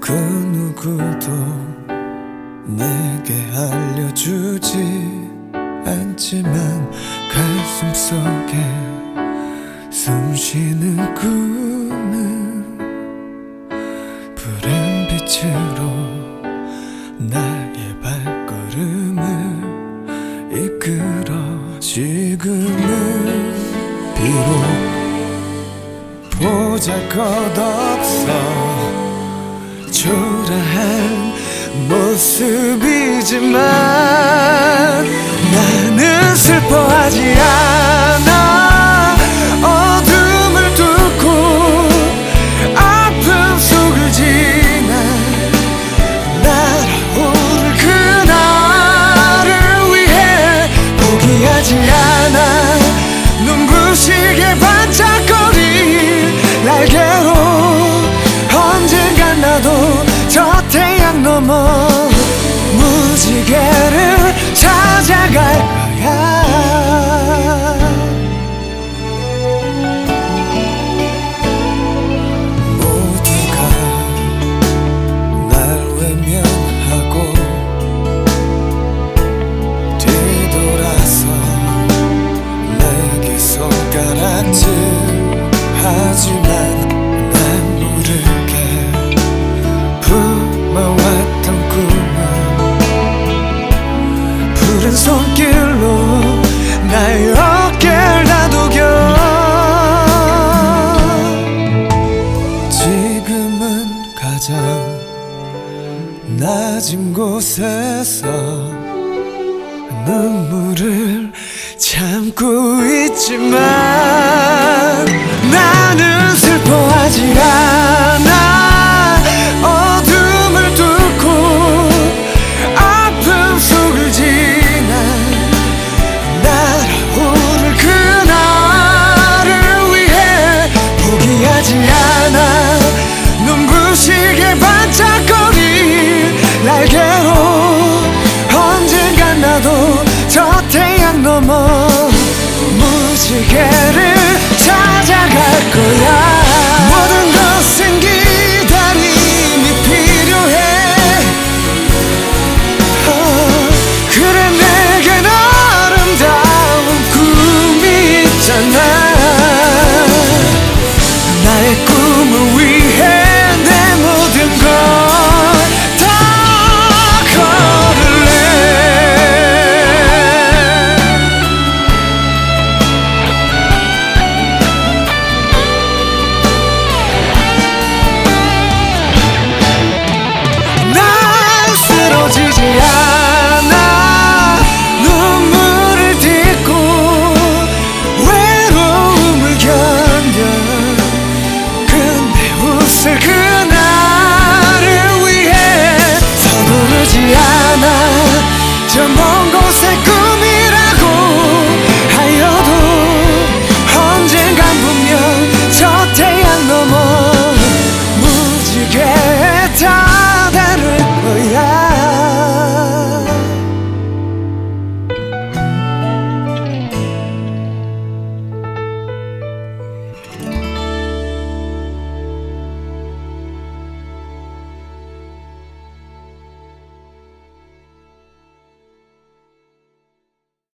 그 누구도 내게 알려주지 않지만 가슴 속에 숨쉬는 꿈은 푸른 빛으로 나의 발걸음을 이끌어. 지금은 비록 보잘것없어 초라한 모습이지만 나는 슬퍼하지 않아. 어둠을 뚫고 아픔 속을 지나 날아오를 그날을 위해 포기하지 않아. 눈부시게 반짝거릴 날개로 언젠간 나도 저 태양 너머 무지개를 찾아갈 거야. 모두가 날 외면하고 뒤돌아서 내게 손가락질 하지만 난 모르게 품어왔던 꿈은 푸른 손길로 나의 어깨를 다독여. 지금은 가장 낮은 곳에서 눈물을 참고 있지만 나는 슬퍼하지 않아. 어둠을 뚫고 아픔 속을 지나 날아오를 그날을 위해 포기하지 않아. 눈부시게 반짝거릴 날개로 언젠간 나도 저 태양 너머 무지개를 찾아갈 거야.